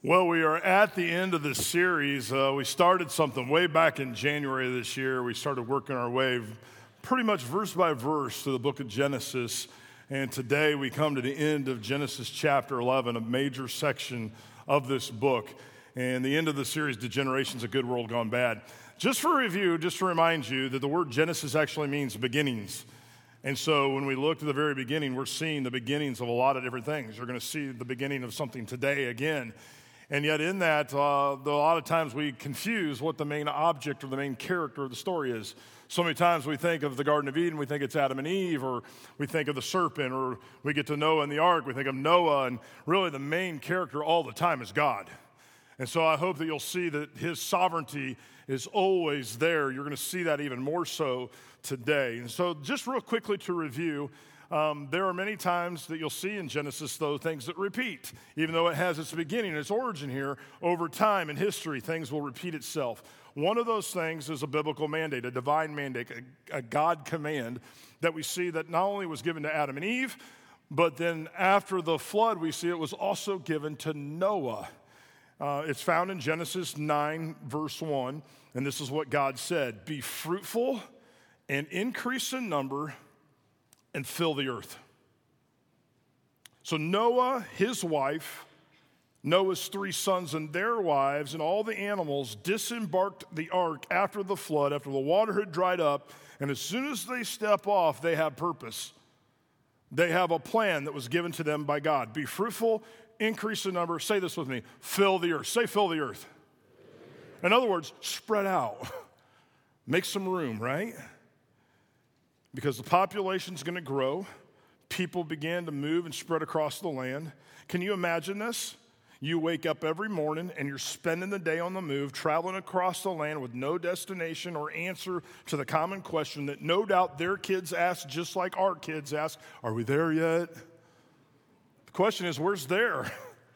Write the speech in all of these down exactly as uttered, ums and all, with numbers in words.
Well, we are at the end of this series. Uh, we started something way back in January of this year. We started working our way pretty much verse by verse through the book of Genesis. And today we come to the end of Genesis chapter eleven, a major section of this book. And the end of the series, The Generations of Good World Gone Bad. Just for review, just to remind you that the word Genesis actually means beginnings. And so when we look to the very beginning, we're seeing the beginnings of a lot of different things. You're going to see the beginning of something today again. And yet in that, uh, a lot of times we confuse what the main object or the main character of the story is. So many times we think of the Garden of Eden, we think it's Adam and Eve, or we think of the serpent, or we get to Noah and the ark, we think of Noah, and really the main character all the time is God. And so I hope that you'll see that his sovereignty is always there. You're going to see that even more so today. And so just real quickly to review, Um, there are many times that you'll see in Genesis, though, things that repeat. Even though it has its beginning, its origin here, over time in history, things will repeat itself. One of those things is a biblical mandate, a divine mandate, a, a God command that we see that not only was given to Adam and Eve, but then after the flood, we see it was also given to Noah. Uh, it's found in Genesis nine, verse one, and this is what God said: "Be fruitful and increase in number, and fill the earth." So Noah, his wife, Noah's three sons and their wives, and all the animals disembarked the ark after the flood, after the water had dried up, and as soon as they step off, they have purpose. They have a plan that was given to them by God. Be fruitful, increase in number. Say this with me: fill the earth. Say fill the earth. In other words, spread out. Make some room, right? Because the population's going to grow. People began to move and spread across the land. Can you imagine this? You wake up every morning and you're spending the day on the move, traveling across the land with no destination or answer to the common question that no doubt their kids ask, just like our kids ask: are we there yet? The question is, where's there?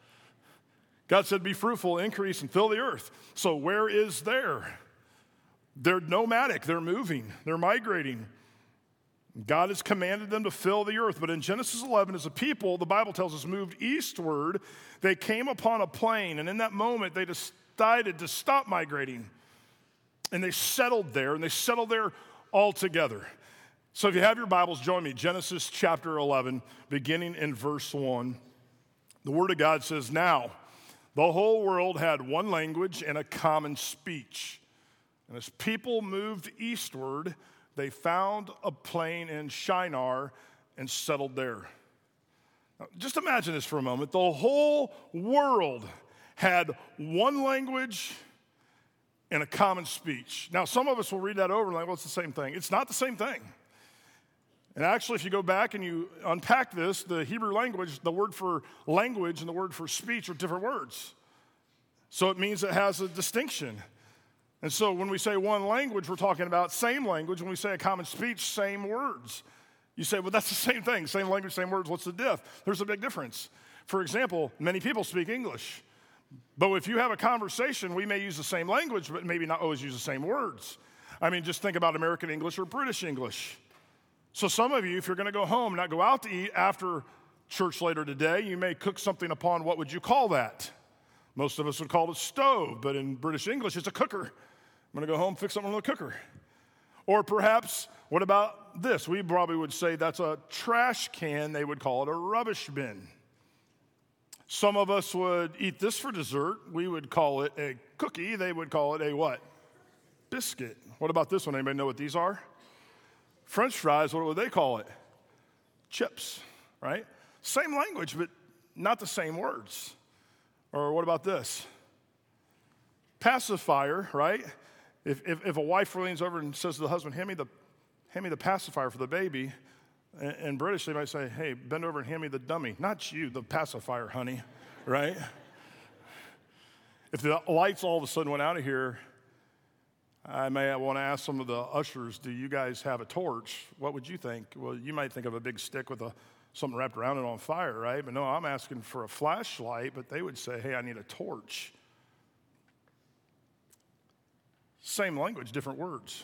God said, be fruitful, increase, and fill the earth. So where is there? They're nomadic. They're moving. They're migrating. God has commanded them to fill the earth. But in Genesis eleven, as a people, the Bible tells us, moved eastward. They came upon a plain, and in that moment, they decided to stop migrating. And they settled there, and they settled there all together. So if you have your Bibles, join me. Genesis chapter eleven, beginning in verse one. The Word of God says, "Now the whole world had one language and a common speech. And as people moved eastward, they found a plain in Shinar and settled there." Now, just imagine this for a moment. The whole world had one language and a common speech. Now, some of us will read that over and like, well, it's the same thing. It's not the same thing. And actually, if you go back and you unpack this, the Hebrew language, the word for language and the word for speech are different words. So it means it has a distinction. And so when we say one language, we're talking about same language. When we say a common speech, same words. You say, well, that's the same thing. Same language, same words. What's the diff? There's a big difference. For example, many people speak English. But if you have a conversation, we may use the same language, but maybe not always use the same words. I mean, just think about American English or British English. So some of you, if you're going to go home, not go out to eat after church later today, you may cook something upon, what would you call that? Most of us would call it a stove, but in British English, it's a cooker. I'm going to go home, fix something on the cooker. Or perhaps, what about this? We probably would say that's a trash can. They would call it a rubbish bin. Some of us would eat this for dessert. We would call it a cookie. They would call it a what? Biscuit. What about this one? Anybody know what these are? French fries, what would they call it? Chips, right? Same language, but not the same words. Or what about this? Pacifier, right? If, if, if a wife leans over and says to the husband, hand me the, hand me the pacifier for the baby, in, in British they might say, hey, bend over and hand me the dummy. Not you, the pacifier, honey, right? If the lights all of a sudden went out of here, I may want to ask some of the ushers, do you guys have a torch? What would you think? Well, you might think of a big stick with a, something wrapped around it on fire, right? But no, I'm asking for a flashlight, but they would say, hey, I need a torch. Same language, different words.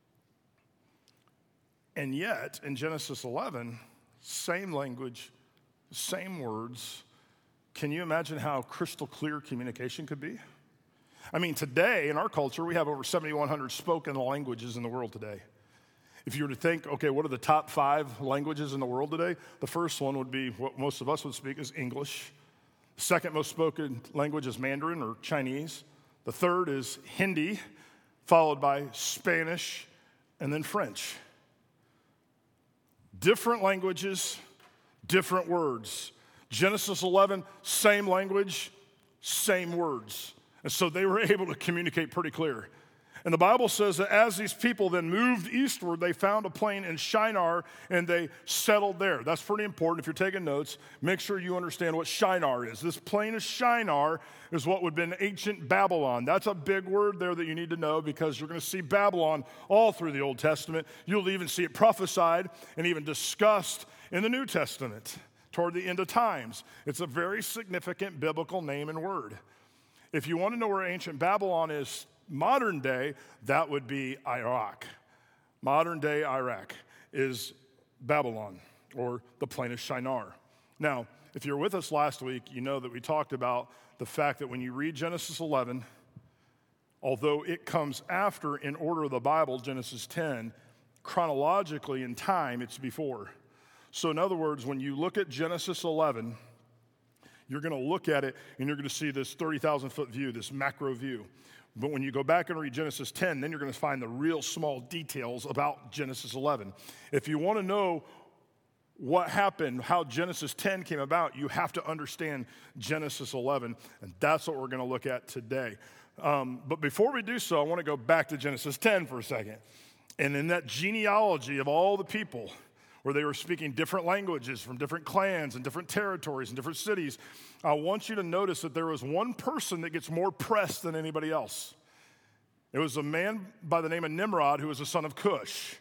And yet, in Genesis eleven, same language, same words, Can you imagine how crystal clear communication could be? I mean, today in our culture, we have over seventy-one hundred spoken languages in the world today. If you were to think, okay, what are the top five languages in the world today? The first one would be what most of us would speak is English. The second most spoken language is Mandarin or Chinese. The third is Hindi, followed by Spanish, and then French. Different languages, different words. Genesis eleven, same language, same words. And so they were able to communicate pretty clear. And the Bible says that as these people then moved eastward, they found a plain in Shinar and they settled there. That's pretty important. If you're taking notes, make sure you understand what Shinar is. This plain of Shinar is what would have been ancient Babylon. That's a big word there that you need to know because you're going to see Babylon all through the Old Testament. You'll even see it prophesied and even discussed in the New Testament toward the end of times. It's a very significant biblical name and word. If you want to know where ancient Babylon is modern day, that would be Iraq. Modern day Iraq is Babylon, or the plain of Shinar. Now, if you're with us last week, you know that we talked about the fact that when you read Genesis eleven, although it comes after in order of the Bible, Genesis ten, chronologically in time, it's before. So in other words, when you look at Genesis eleven, you're going to look at it and you're going to see this thirty thousand foot view, this macro view. But when you go back and read Genesis ten, then you're going to find the real small details about Genesis eleven. If you want to know what happened, how Genesis ten came about, you have to understand Genesis eleven, and that's what we're going to look at today. Um, but before we do so, I want to go back to Genesis ten for a second. And in that genealogy of all the people, where they were speaking different languages from different clans and different territories and different cities, I want you to notice that there was one person that gets more press than anybody else. It was a man by the name of Nimrod, who was the son of Cush.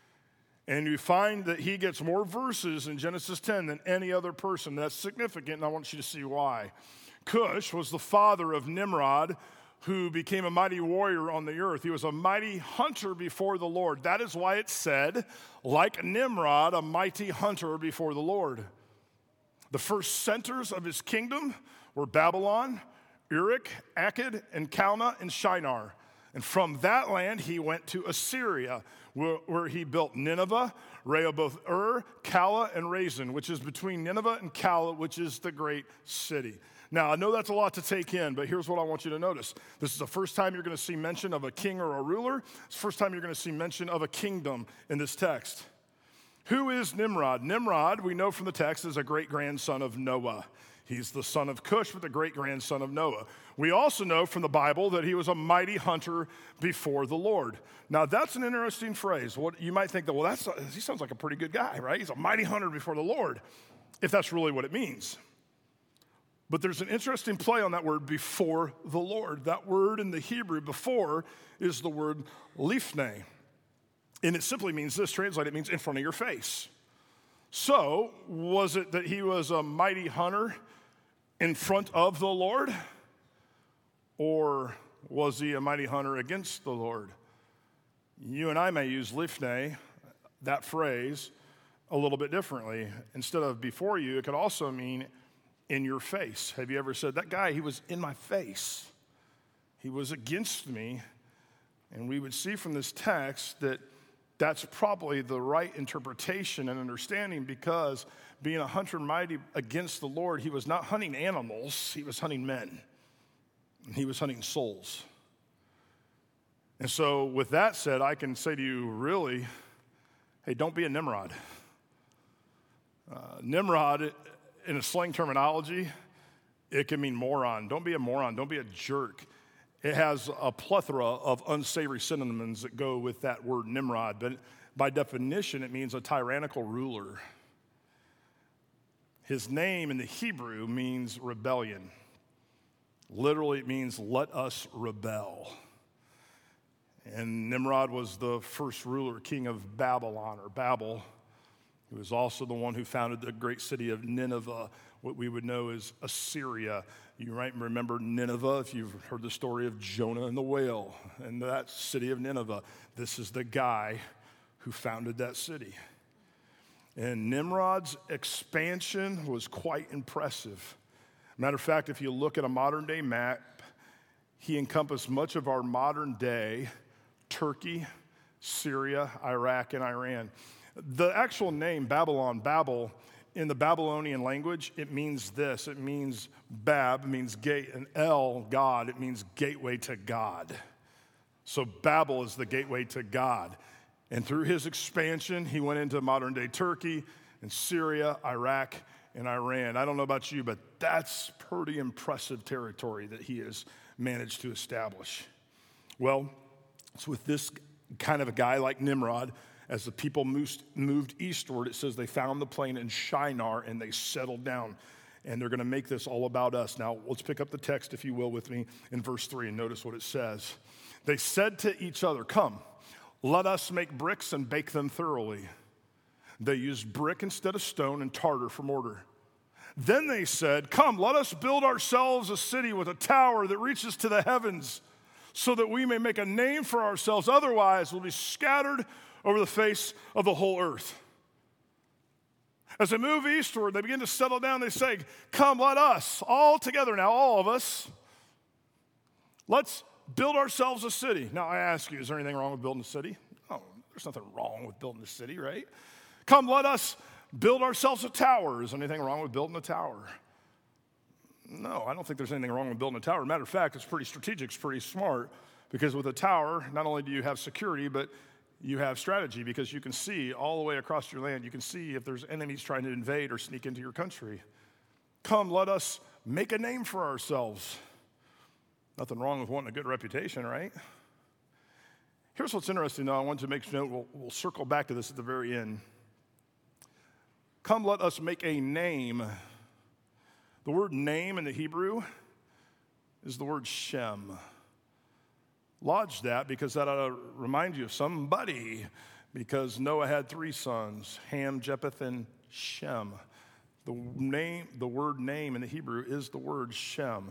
And you find that he gets more verses in Genesis ten than any other person. That's significant, and I want you to see why. Cush was the father of Nimrod, who became a mighty warrior on the earth. He was a mighty hunter before the Lord. That is why it said, like Nimrod, a mighty hunter before the Lord. The first centers of his kingdom were Babylon, Uruk, Akkad, and Calneh, and Shinar. And from that land, he went to Assyria, where, where he built Nineveh, Rehoboth-ur, Calah, and Resen, which is between Nineveh and Calah, which is the great city. Now, I know that's a lot to take in, but here's what I want you to notice. This is the first time you're going to see mention of a king or a ruler. It's the first time you're going to see mention of a kingdom in this text. Who is Nimrod? Nimrod, we know from the text, is a great-grandson of Noah. He's the son of Cush, but the great-grandson of Noah. We also know from the Bible that he was a mighty hunter before the Lord. Now, that's an interesting phrase. What you might think that, well, that's he sounds like a pretty good guy, right? He's a mighty hunter before the Lord, if that's really what it means. But there's an interesting play on that word, before the Lord. That word in the Hebrew, before, is the word lifnei. And it simply means this, translated, it means in front of your face. So, was it that he was a mighty hunter in front of the Lord? Or was he a mighty hunter against the Lord? You and I may use lifnei, that phrase, a little bit differently. Instead of before you, it could also mean in your face. Have you ever said, that guy, he was in my face. He was against me. And we would see from this text that that's probably the right interpretation and understanding, because being a hunter mighty against the Lord, he was not hunting animals, he was hunting men. And he was hunting souls. And so with that said, I can say to you, really, hey, don't be a Nimrod. Uh, Nimrod, in a slang terminology, it can mean moron. Don't be a moron. Don't be a jerk. It has a plethora of unsavory synonyms that go with that word Nimrod, but by definition, it means a tyrannical ruler. His name in the Hebrew means rebellion. Literally, it means let us rebel. And Nimrod was the first ruler, king of Babylon, or Babel. He was also the one who founded the great city of Nineveh, what we would know as Assyria. You might remember Nineveh if you've heard the story of Jonah and the whale and that city of Nineveh. This is the guy who founded that city. And Nimrod's expansion was quite impressive. Matter of fact, if you look at a modern day map, he encompassed much of our modern day Turkey, Syria, Iraq, and Iran. The actual name, Babylon, Babel, in the Babylonian language, it means this. It means Bab, means gate, and El, God, it means gateway to God. So Babel is the gateway to God. And through his expansion, he went into modern day Turkey and Syria, Iraq, and Iran. I don't know about you, but that's pretty impressive territory that he has managed to establish. Well, it's with this kind of a guy like Nimrod, as the people moved, moved eastward, it says they found the plain in Shinar and they settled down. And they're going to make this all about us. Now, let's pick up the text, if you will, with me in verse three and notice what it says. They said to each other, "Come, let us make bricks and bake them thoroughly." They used brick instead of stone and tartar for mortar. Then they said, "Come, let us build ourselves a city with a tower that reaches to the heavens, so that we may make a name for ourselves. Otherwise, we'll be scattered over the face of the whole earth." As they move eastward, they begin to settle down. They say, "Come, let us, all together now, all of us, let's build ourselves a city." Now, I ask you, is there anything wrong with building a city? No, there's nothing wrong with building a city, right? "Come, let us build ourselves a tower." Is there anything wrong with building a tower? No, I don't think there's anything wrong with building a tower. Matter of fact, it's pretty strategic, it's pretty smart, because with a tower, not only do you have security, but you have strategy, because you can see all the way across your land. You can see if there's enemies trying to invade or sneak into your country. "Come, let us make a name for ourselves." Nothing wrong with wanting a good reputation, right? Here's what's interesting, though. I want to make note. We'll, we'll circle back to this at the very end. Come, let us make a name. The word name in the Hebrew is the word Shem. Lodge that, because that ought to remind you of somebody, because Noah had three sons, Ham, Japheth, and Shem. The name, the word name in the Hebrew is the word Shem.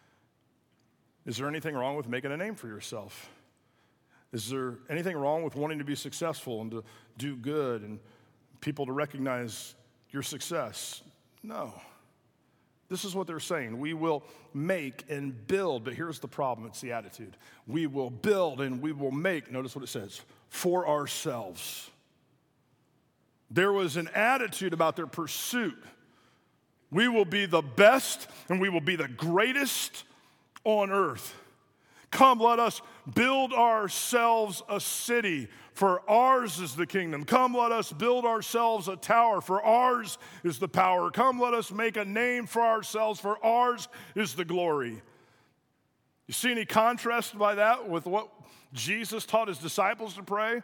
Is there anything wrong with making a name for yourself? Is there anything wrong with wanting to be successful and to do good and people to recognize your success? No. This is what they're saying. We will make and build, but here's the problem. It's the attitude. We will build and we will make, notice what it says, for ourselves. There was an attitude about their pursuit. We will be the best and we will be the greatest on earth. Come, let us build ourselves a city, for ours is the kingdom. Come, let us build ourselves a tower, for ours is the power. Come, let us make a name for ourselves, for ours is the glory. You see any contrast by that with what Jesus taught his disciples to pray?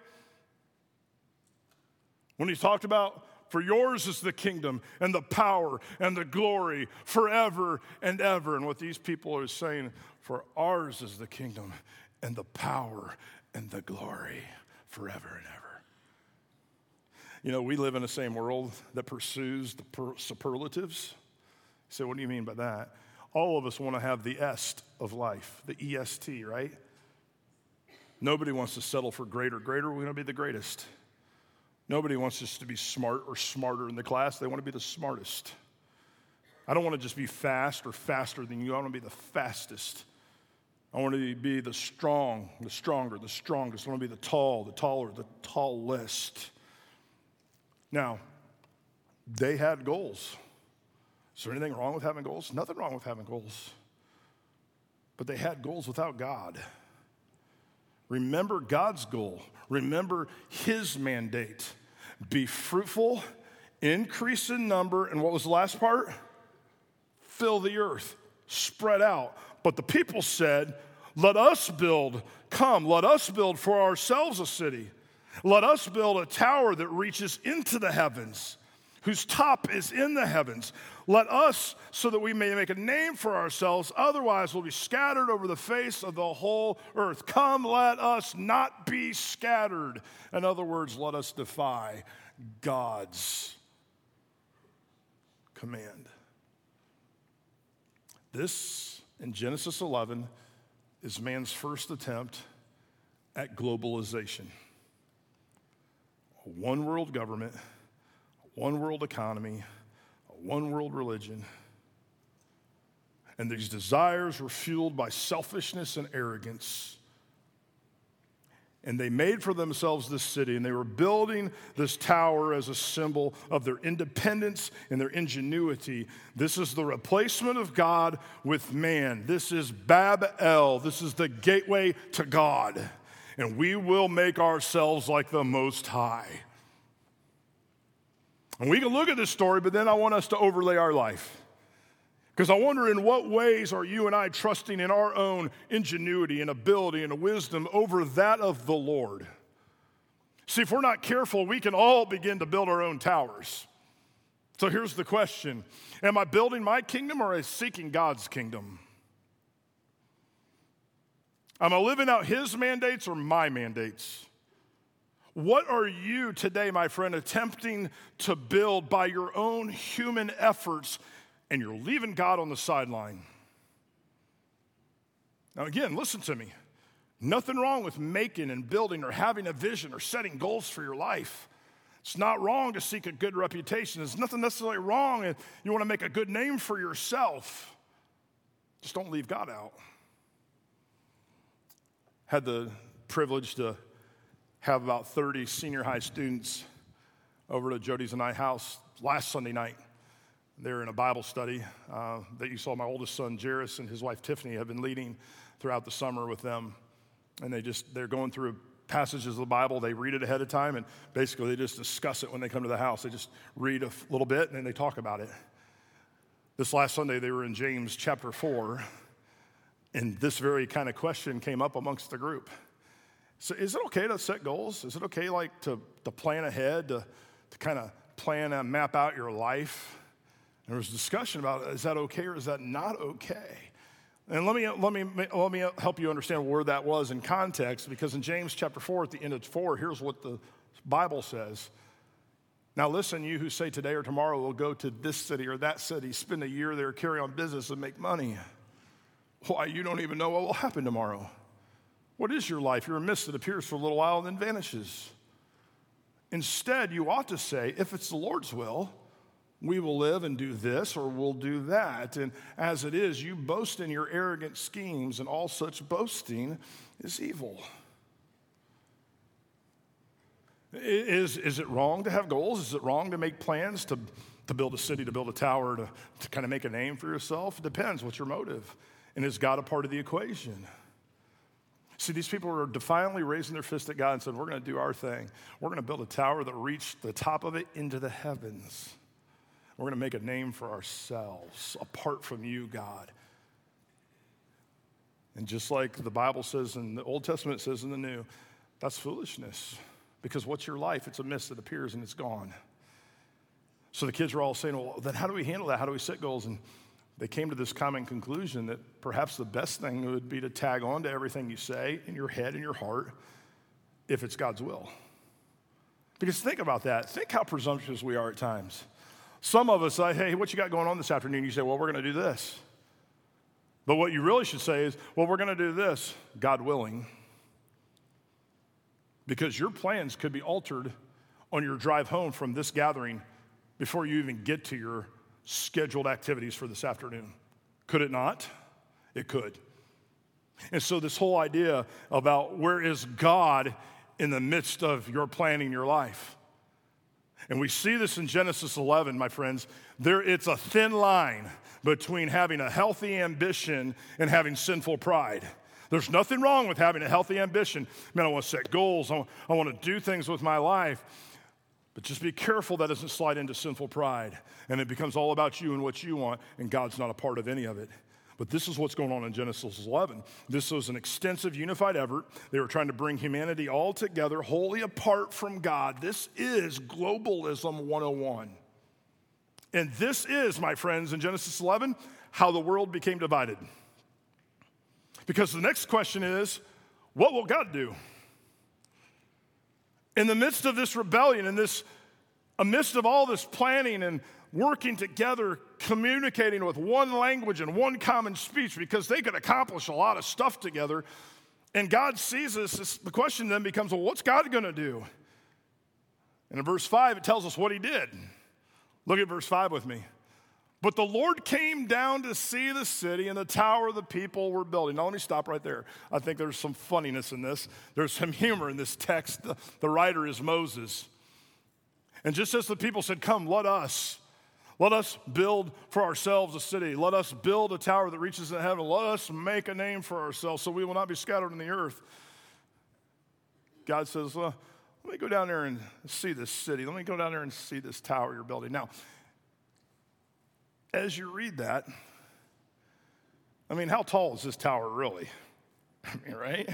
When he talked about, for yours is the kingdom and the power and the glory forever and ever. And what these people are saying, for ours is the kingdom and the power and the glory forever and ever. You know, we live in the same world that pursues the per- superlatives. So what do you mean by that? All of us want to have the est of life, the E S T, right? Nobody wants to settle for greater. Greater, we want to be the greatest. Nobody wants us to be smart or smarter in the class. They want to be the smartest. I don't want to just be fast or faster than you. I want to be the fastest. I want to be the strong, the stronger, the strongest. I want to be the tall, the taller, the tallest. Now, they had goals. Is there anything wrong with having goals? Nothing wrong with having goals. But they had goals without God. Remember God's goal. Remember his mandate. Be fruitful, increase in number, and what was the last part? Fill the earth, spread out. But the people said, let us build, come, let us build for ourselves a city. Let us build a tower that reaches into the heavens, whose top is in the heavens. Let us, so that we may make a name for ourselves, otherwise we'll be scattered over the face of the whole earth. Come, let us not be scattered. In other words, let us defy God's command. This, in Genesis eleven, is man's first attempt at globalization. A one world government, a one world economy, a one world religion. And these desires were fueled by selfishness and arrogance. And they made for themselves this city, and they were building this tower as a symbol of their independence and their ingenuity. This is the replacement of God with man. This is Babel. This is the gateway to God. And we will make ourselves like the Most High. And we can look at this story, but then I want us to overlay our life. Because I wonder, in what ways are you and I trusting in our own ingenuity and ability and wisdom over that of the Lord? See, if we're not careful, we can all begin to build our own towers. So here's the question. Am I building my kingdom or am I seeking God's kingdom? Am I living out his mandates or my mandates? What are you today, my friend, attempting to build by your own human efforts, and you're leaving God on the sideline? Now again, listen to me. Nothing wrong with making and building or having a vision or setting goals for your life. It's not wrong to seek a good reputation. There's nothing necessarily wrong if you want to make a good name for yourself. Just don't leave God out. Had the privilege to have about thirty senior high students over to Jody's and I house last Sunday night. They're in a Bible study uh, that you saw my oldest son, Jairus, and his wife, Tiffany, have been leading throughout the summer with them. And they just, they're going through passages of the Bible. They read it ahead of time, and basically they just discuss it when they come to the house. They just read a little bit, and then they talk about it. This last Sunday, they were in James chapter four, and this very kind of question came up amongst the group. So is it okay to set goals? Is it okay, like, to, to plan ahead, to, to kind of plan and map out your life? There was discussion about, is that okay or is that not okay? And let me, let me, let me help you understand where that was in context, because in James chapter four, at the end of four, here's what the Bible says. Now listen, you who say today or tomorrow we'll go to this city or that city, spend a year there, carry on business and make money. Why, you don't even know what will happen tomorrow. What is your life? You're a mist that appears for a little while and then vanishes. Instead, you ought to say, if it's the Lord's will, we will live and do this, or we'll do that. And as it is, you boast in your arrogant schemes, and all such boasting is evil. Is, is it wrong to have goals? Is it wrong to make plans to, to build a city, to build a tower, to, to kind of make a name for yourself? It depends. What's your motive? And is God a part of the equation? See, these people are defiantly raising their fist at God and said, we're going to do our thing. We're going to build a tower that reaches the top of it into the heavens. We're going to make a name for ourselves apart from you, God. And just like the Bible says in the Old Testament, it says in the New, that's foolishness. Because what's your life? It's a mist that appears and it's gone. So the kids were all saying, well, then how do we handle that? How do we set goals? And they came to this common conclusion that perhaps the best thing would be to tag on to everything you say in your head and your heart if it's God's will. Because think about that. Think how presumptuous we are at times. Some of us say, hey, what you got going on this afternoon? You say, well, we're going to do this. But what you really should say is, well, we're going to do this, God willing. Because your plans could be altered on your drive home from this gathering before you even get to your scheduled activities for this afternoon. Could it not? It could. And so this whole idea about where is God in the midst of your planning your life? And we see this in Genesis eleven, my friends. There, it's a thin line between having a healthy ambition and having sinful pride. There's nothing wrong with having a healthy ambition. Man, I want to set goals. I want, I want to do things with my life. But just be careful that doesn't slide into sinful pride and it becomes all about you and what you want, and God's not a part of any of it. But this is what's going on in Genesis eleven. This was an extensive unified effort. They were trying to bring humanity all together, wholly apart from God. This is globalism one oh one. And this is, my friends, in Genesis eleven, how the world became divided. Because the next question is, what will God do? In the midst of this rebellion, in this, amidst of all this planning and working together, communicating with one language and one common speech, because they could accomplish a lot of stuff together, and God sees this, the question then becomes, well, what's God going to do? And in verse five, it tells us what he did. Look at verse five with me. But the Lord came down to see the city and the tower the people were building. Now, let me stop right there. I think there's some funniness in this. There's some humor in this text. The, the writer is Moses. And just as the people said, come, let us, let us build for ourselves a city. Let us build a tower that reaches into heaven. Let us make a name for ourselves so we will not be scattered in the earth. God says, well, let me go down there and see this city. Let me go down there and see this tower you're building. Now, as you read that, I mean, how tall is this tower really? I mean, right?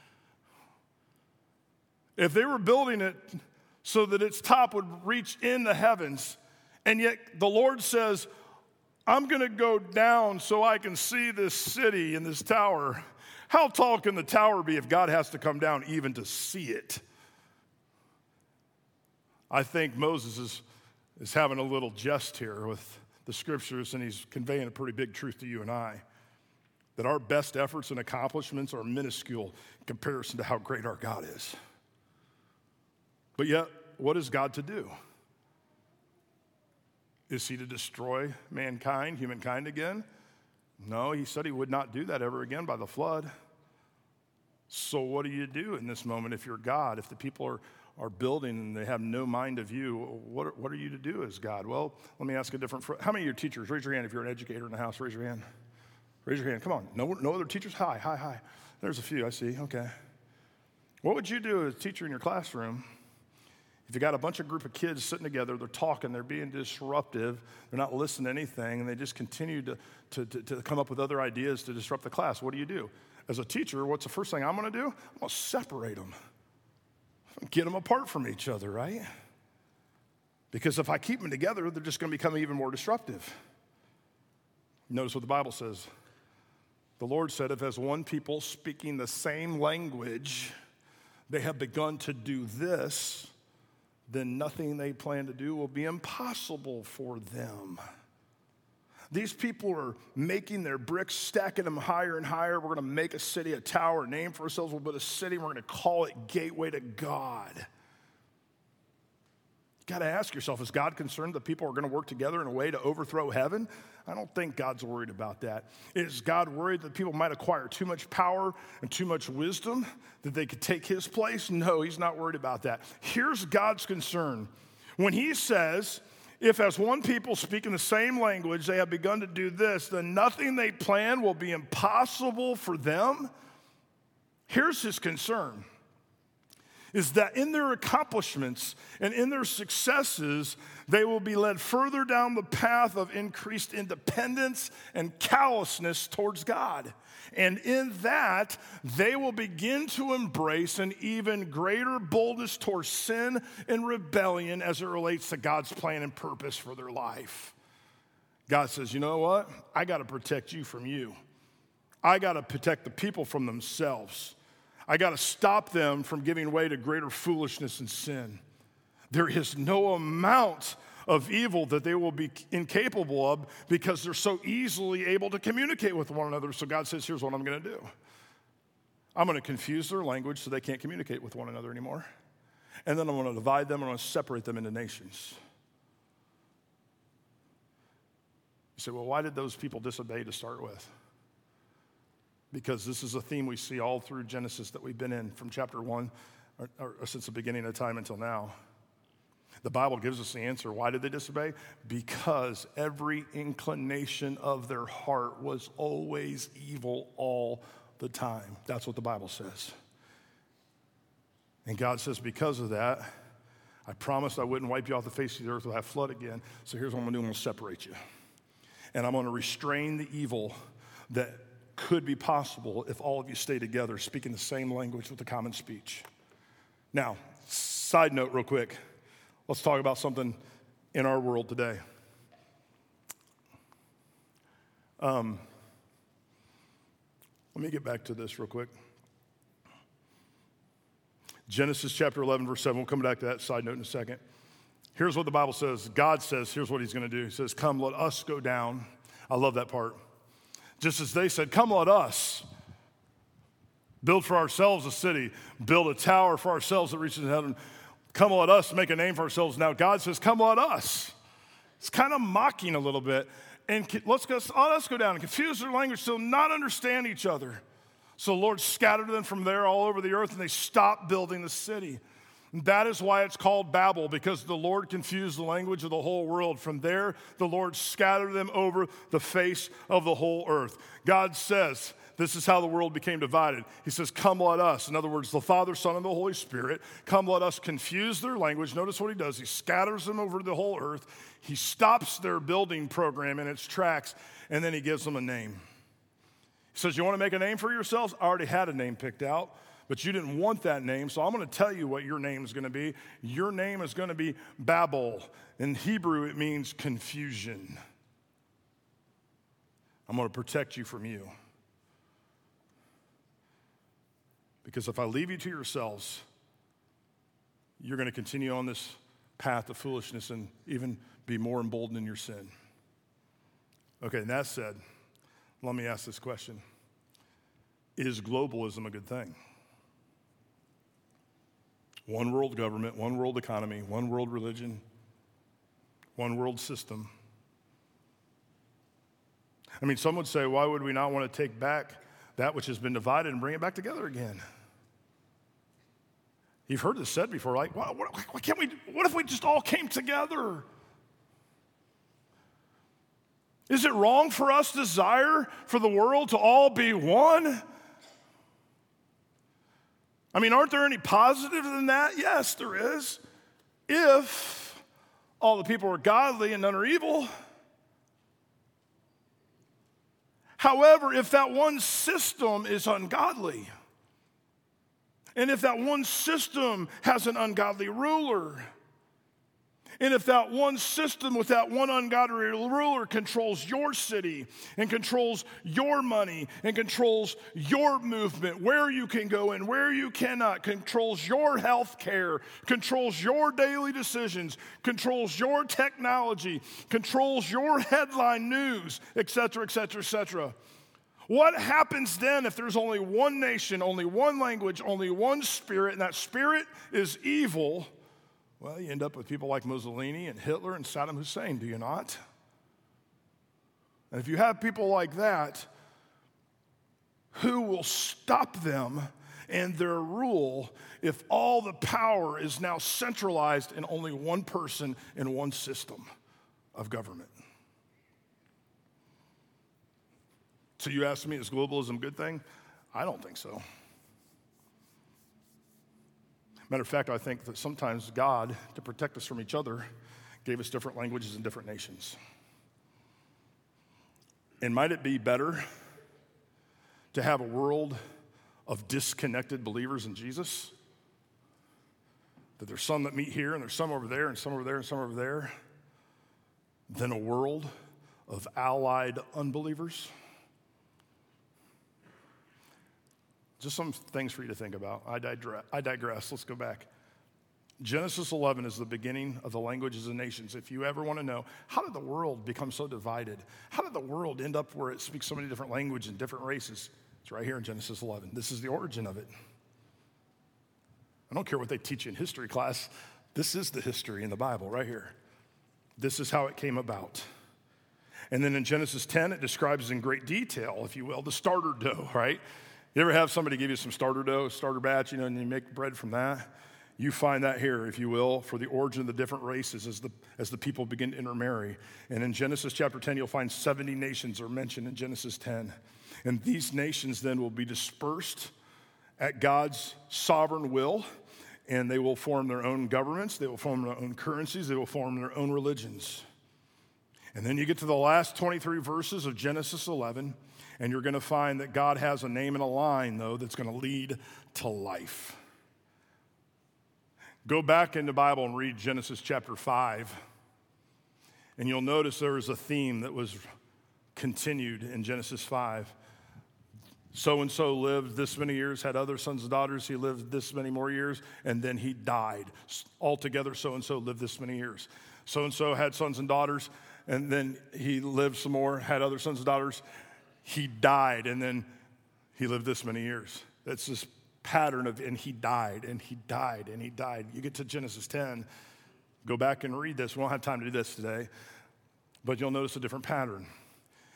If they were building it so that its top would reach in the heavens, and yet the Lord says, I'm going to go down so I can see this city and this tower. How tall can the tower be if God has to come down even to see it? I think Moses is, is having a little jest here with the scriptures, and he's conveying a pretty big truth to you and I, that our best efforts and accomplishments are minuscule in comparison to how great our God is. But yet, what is God to do? Is he to destroy mankind, humankind again? No, he said he would not do that ever again by the flood. So what do you do in this moment if you're God? If the people are are building and they have no mind of you, what are, what are you to do as God? Well, let me ask a different, fr- how many of your teachers, raise your hand if you're an educator in the house, raise your hand. Raise your hand, come on. No, no other teachers? Hi, hi, hi. There's a few, I see, okay. What would you do as a teacher in your classroom if you got a bunch of group of kids sitting together, they're talking, they're being disruptive, they're not listening to anything, and they just continue to, to, to, to come up with other ideas to disrupt the class? What do you do? As a teacher, what's the first thing I'm gonna do? I'm gonna separate them. Get them apart from each other, right? Because if I keep them together, they're just going to become even more disruptive. Notice what the Bible says. The Lord said, if as one people speaking the same language, they have begun to do this, then nothing they plan to do will be impossible for them. These people are making their bricks, stacking them higher and higher. We're going to make a city, a tower, a name for ourselves. We'll build a city. We're going to call it Gateway to God. You got to ask yourself, is God concerned that people are going to work together in a way to overthrow heaven? I don't think God's worried about that. Is God worried that people might acquire too much power and too much wisdom that they could take his place? No, he's not worried about that. Here's God's concern. When he says, if as one people speaking the same language, they have begun to do this, then nothing they plan will be impossible for them. Here's his concern, is that in their accomplishments and in their successes, they will be led further down the path of increased independence and callousness towards God. And in that, they will begin to embrace an even greater boldness towards sin and rebellion as it relates to God's plan and purpose for their life. God says, you know what? I got to protect you from you. I got to protect the people from themselves. I got to stop them from giving way to greater foolishness and sin. There is no amount of evil that they will be incapable of because they're so easily able to communicate with one another. So God says, here's what I'm going to do. I'm going to confuse their language so they can't communicate with one another anymore. And then I'm going to divide them and I'm going to separate them into nations. You say, well, why did those people disobey to start with? Because this is a theme we see all through Genesis that we've been in from chapter one or, or since the beginning of time until now. The Bible gives us the answer. Why did they disobey? Because every inclination of their heart was always evil all the time. That's what the Bible says. And God says, because of that, I promised I wouldn't wipe you off the face of the earth with that flood again. So here's what I'm going to do. I'm going to separate you. And I'm going to restrain the evil that could be possible if all of you stay together, speaking the same language with the common speech. Now, side note real quick. Let's talk about something in our world today. Um, let me get back to this real quick. Genesis chapter eleven, verse seven. We'll come back to that side note in a second. Here's what the Bible says. God says, here's what he's going to do. He says, come, let us go down. I love that part. Just as they said, come, let us build for ourselves a city, build a tower for ourselves that reaches to heaven. Come, let us make a name for ourselves. Now God says, come, let us. It's kind of mocking a little bit. and let's go, oh, let's go down and confuse their language so not understand each other. So the Lord scattered them from there all over the earth, and they stopped building the city. And that is why it's called Babel, because the Lord confused the language of the whole world. From there, the Lord scattered them over the face of the whole earth. God says, this is how the world became divided. He says, come let us. In other words, the Father, Son, and the Holy Spirit, come let us confuse their language. Notice what he does. He scatters them over the whole earth. He stops their building program in its tracks, and then he gives them a name. He says, you want to make a name for yourselves? I already had a name picked out, but you didn't want that name, so I'm going to tell you what your name is going to be. Your name is going to be Babel. In Hebrew, it means confusion. I'm going to protect you from you. Because if I leave you to yourselves, you're going to continue on this path of foolishness and even be more emboldened in your sin. Okay, and that said, let me ask this question. Is globalism a good thing? One world government, one world economy, one world religion, one world system. I mean, some would say, why would we not want to take back that which has been divided and bring it back together again? You've heard this said before, like, why, why, why can't we, what if we just all came together? Is it wrong for us to desire for the world to all be one? I mean, aren't there any positives in that? Yes, there is. If all the people are godly and none are evil. However, if that one system is ungodly, and if that one system has an ungodly ruler, and if that one system with that one ungodly ruler controls your city and controls your money and controls your movement, where you can go and where you cannot, controls your health care, controls your daily decisions, controls your technology, controls your headline news, et cetera, et cetera, et cetera. What happens then if there's only one nation, only one language, only one spirit, and that spirit is evil? Well, you end up with people like Mussolini and Hitler and Saddam Hussein, do you not? And if you have people like that, who will stop them and their rule if all the power is now centralized in only one person in one system of government? So you ask me, is globalism a good thing? I don't think so. Matter of fact, I think that sometimes God, to protect us from each other, gave us different languages and different nations. And might it be better to have a world of disconnected believers in Jesus? That there's some that meet here, and there's some over there, and some over there, and some over there, than a world of allied unbelievers? Just some things for you to think about. I digress. I digress. Let's go back. Genesis eleven is the beginning of the languages of nations. If you ever want to know, how did the world become so divided? How did the world end up where it speaks so many different languages and different races? It's right here in Genesis eleven. This is the origin of it. I don't care what they teach you in history class. This is the history in the Bible right here. This is how it came about. And then in Genesis ten, it describes in great detail, if you will, the starter dough, right? You ever have somebody give you some starter dough, starter batch, you know, and you make bread from that? You find that here, if you will, for the origin of the different races as the, as the people begin to intermarry. And in Genesis chapter ten, you'll find seventy nations are mentioned in Genesis ten. And these nations then will be dispersed at God's sovereign will, and they will form their own governments, they will form their own currencies, they will form their own religions. And then you get to the last twenty-three verses of Genesis eleven, and you're going to find that God has a name and a line, though, that's going to lead to life. Go back in the Bible and read Genesis chapter five, and you'll notice there was a theme that was continued in Genesis five. So-and-so lived this many years, had other sons and daughters. He lived this many more years, and then he died. Altogether, so-and-so lived this many years. So-and-so had sons and daughters, and then he lived some more, had other sons and daughters. He died, and then he lived this many years. That's this pattern of, and he died, and he died, and he died. You get to Genesis ten, go back and read this. We won't have time to do this today, but you'll notice a different pattern.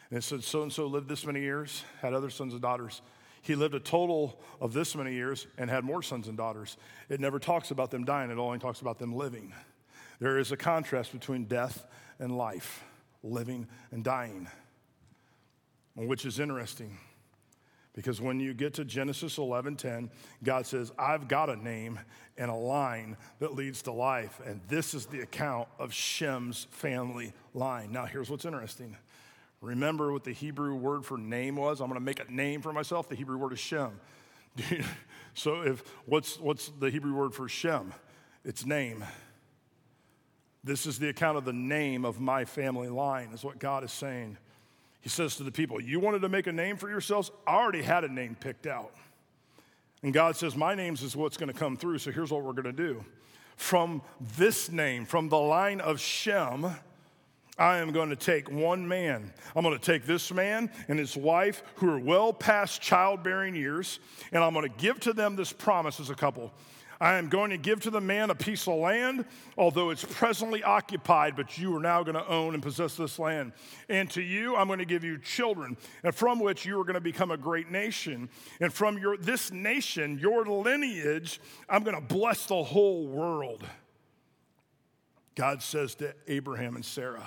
And it said, so-and-so lived this many years, had other sons and daughters. He lived a total of this many years and had more sons and daughters. It never talks about them dying. It only talks about them living. There is a contrast between death and life, living and dying, which is interesting. Because when you get to Genesis eleven ten, God says, I've got a name and a line that leads to life. And this is the account of Shem's family line. Now, here's what's interesting. Remember what the Hebrew word for name was? I'm going to make a name for myself. The Hebrew word is Shem. So if what's, what's the Hebrew word for Shem? It's name. This is the account of the name of my family line, is what God is saying. He says to the people, you wanted to make a name for yourselves? I already had a name picked out. And God says, my name is what's going to come through, so here's what we're going to do. From this name, from the line of Shem, I am going to take one man. I'm going to take this man and his wife who are well past childbearing years, and I'm going to give to them this promise as a couple. I am going to give to the man a piece of land, although it's presently occupied, but you are now going to own and possess this land. And to you, I'm going to give you children, and from which you are going to become a great nation. And from your this nation, your lineage, I'm going to bless the whole world. God says to Abraham and Sarah,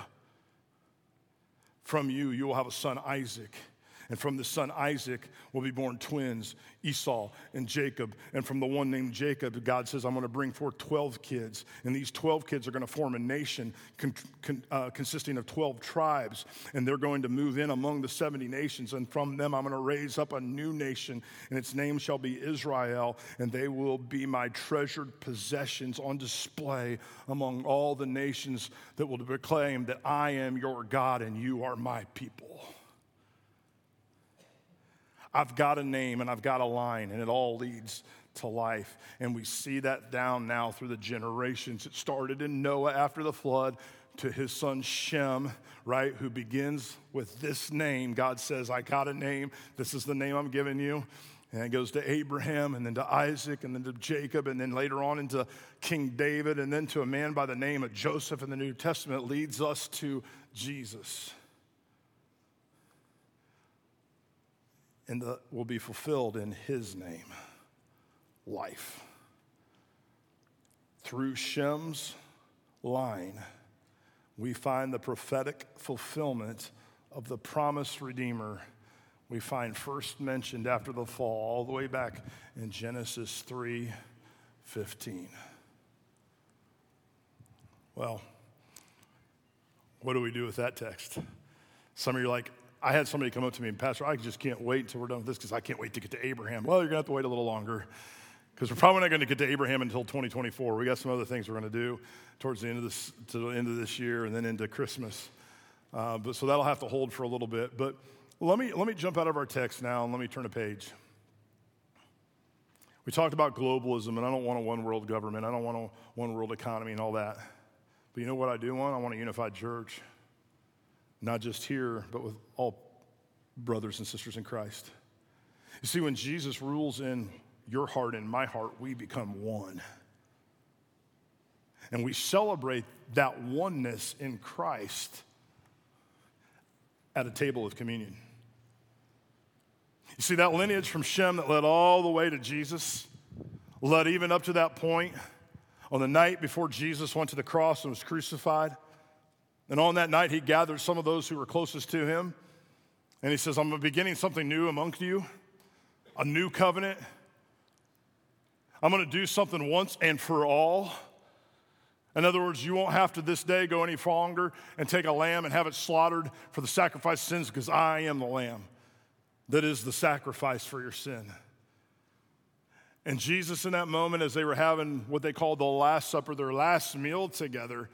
from you, you will have a son, Isaac. And from the son Isaac will be born twins, Esau and Jacob. And from the one named Jacob, God says, I'm going to bring forth twelve kids. And these twelve kids are going to form a nation con- con- uh, consisting of twelve tribes. And they're going to move in among the seventy nations. And from them, I'm going to raise up a new nation. And its name shall be Israel. And they will be my treasured possessions on display among all the nations that will proclaim that I am your God and you are my people. I've got a name and I've got a line, and it all leads to life. And we see that down now through the generations. It started in Noah after the flood to his son Shem, right, who begins with this name. God says, I got a name. This is the name I'm giving you. And it goes to Abraham, and then to Isaac, and then to Jacob, and then later on into King David, and then to a man by the name of Joseph in the New Testament. It leads us to Jesus. And the, will be fulfilled in his name, life. Through Shem's line, we find the prophetic fulfillment of the promised Redeemer we find first mentioned after the fall, all the way back in Genesis three fifteen. Well, what do we do with that text? Some of you are like, I had somebody come up to me and, Pastor, I just can't wait until we're done with this because I can't wait to get to Abraham. Well, you're going to have to wait a little longer because we're probably not going to get to Abraham until twenty twenty-four. We got some other things we're going to do towards the end of this, to the end of this year and then into Christmas. Uh, but so that'll have to hold for a little bit. But let me let me jump out of our text now and let me turn a page. We talked about globalism, and I don't want a one-world government. I don't want a one-world economy and all that. But you know what I do want? I want a unified church. Not just here, but with all brothers and sisters in Christ. You see, when Jesus rules in your heart and my heart, we become one. And we celebrate that oneness in Christ at a table of communion. You see, that lineage from Shem that led all the way to Jesus, led even up to that point on the night before Jesus went to the cross and was crucified. And on that night, he gathered some of those who were closest to him. And he says, I'm beginning something new amongst you, a new covenant. I'm going to do something once and for all. In other words, you won't have to this day go any longer and take a lamb and have it slaughtered for the sacrifice of sins, because I am the lamb that is the sacrifice for your sin. And Jesus, in that moment, as they were having what they called the Last Supper, their last meal together,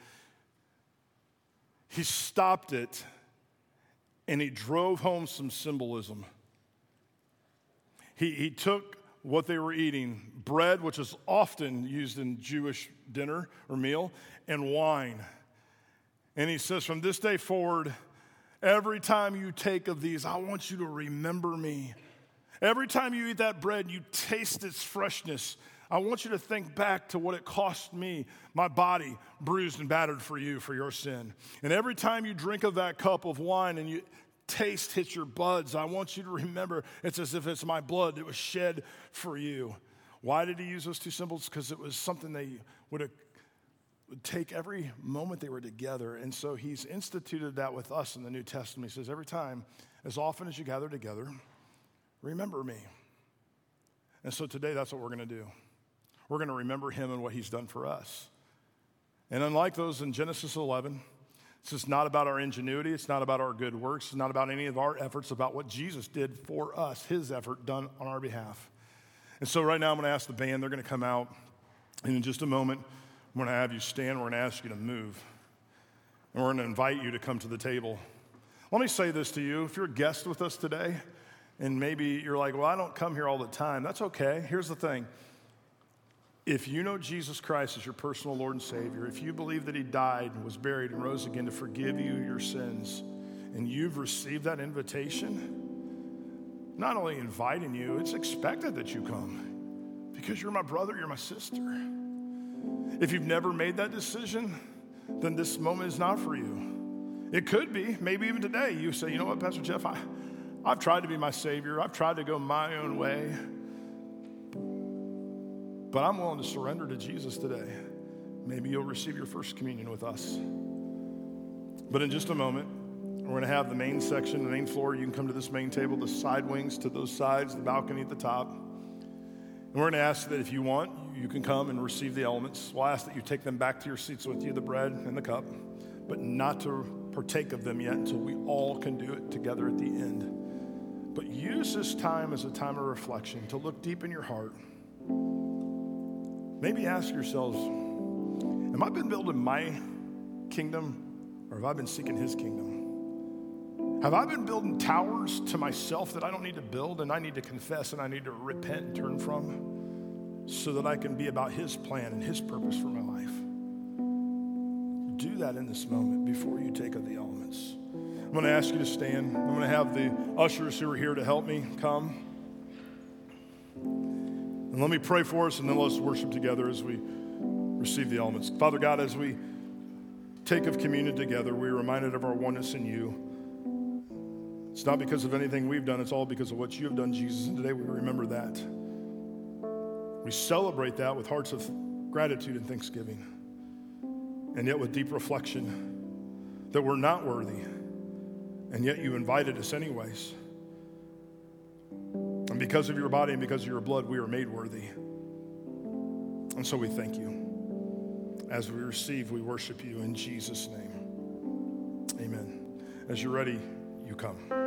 he stopped it and he drove home some symbolism. He, he took what they were eating, bread, which is often used in Jewish dinner or meal, and wine. And he says, from this day forward, every time you take of these, I want you to remember me. Every time you eat that bread, you taste its freshness. I want you to think back to what it cost me, my body bruised and battered for you, for your sin. And every time you drink of that cup of wine and you taste hits your buds, I want you to remember it's as if it's my blood that was shed for you. Why did he use those two symbols? Because it was something they would, have, would take every moment they were together. And so he's instituted that with us in the New Testament. He says, every time, as often as you gather together, remember me. And so today, that's what we're going to do. We're going to remember him and what he's done for us. And unlike those in Genesis eleven, this is not about our ingenuity. It's not about our good works. It's not about any of our efforts. It's about what Jesus did for us, his effort done on our behalf. And so right now I'm going to ask the band. They're going to come out. And in just a moment, I'm going to have you stand. We're going to ask you to move. And we're going to invite you to come to the table. Let me say this to you. If you're a guest with us today, and maybe you're like, well, I don't come here all the time. That's okay. Here's the thing. If you know Jesus Christ as your personal Lord and Savior, if you believe that he died and was buried and rose again to forgive you your sins, and you've received that invitation, not only inviting you, it's expected that you come because you're my brother, you're my sister. If you've never made that decision, then this moment is not for you. It could be, maybe even today, you say, you know what, Pastor Jeff, I, I've tried to be my Savior. I've tried to go my own way. But I'm willing to surrender to Jesus today. Maybe you'll receive your first communion with us. But in just a moment, we're going to have the main section, the main floor. You can come to this main table, the side wings to those sides, the balcony at the top. And we're going to ask that if you want, you can come and receive the elements. We'll ask that you take them back to your seats with you, the bread and the cup, but not to partake of them yet until we all can do it together at the end. But use this time as a time of reflection to look deep in your heart. Maybe ask yourselves, am I been building my kingdom or have I been seeking his kingdom? Have I been building towers to myself that I don't need to build and I need to confess and I need to repent and turn from so that I can be about his plan and his purpose for my life? Do that in this moment before you take of the elements. I'm going to ask you to stand. I'm going to have the ushers who are here to help me come. And let me pray for us, and then let's worship together as we receive the elements. Father God, as we take of communion together, we're reminded of our oneness in you. It's not because of anything we've done. It's all because of what you have done, Jesus. And today we remember that. We celebrate that with hearts of gratitude and thanksgiving, and yet with deep reflection that we're not worthy, and yet you invited us anyways. And because of your body and because of your blood, we are made worthy. And so we thank you. As we receive, we worship you in Jesus' name. Amen. As you're ready, you come.